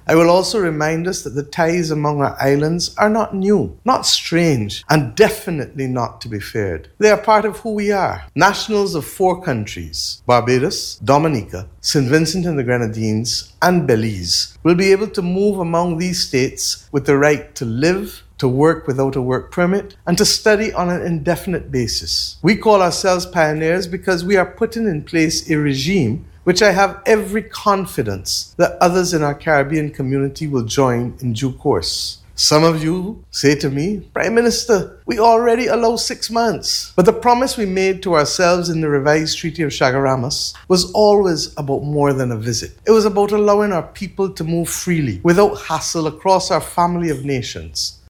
I will also remind us that the ties among our islands are not new, not strange, and definitely not to be feared. They are part of who we are. Nationals of 4 countries, Barbados, Dominica, St. Vincent and the Grenadines, and Belize, will be able to move among these states with the right to live, to work without a work permit, and to study on an indefinite basis. We call ourselves pioneers because we are putting in place a regime which I have every confidence that others in our Caribbean community will join in due course. Some of you say to me, Prime Minister, we already allow 6 months. But the promise we made to ourselves in the revised Treaty of Chaguaramas was always about more than a visit. It was about allowing our people to move freely, without hassle, across our family of nations.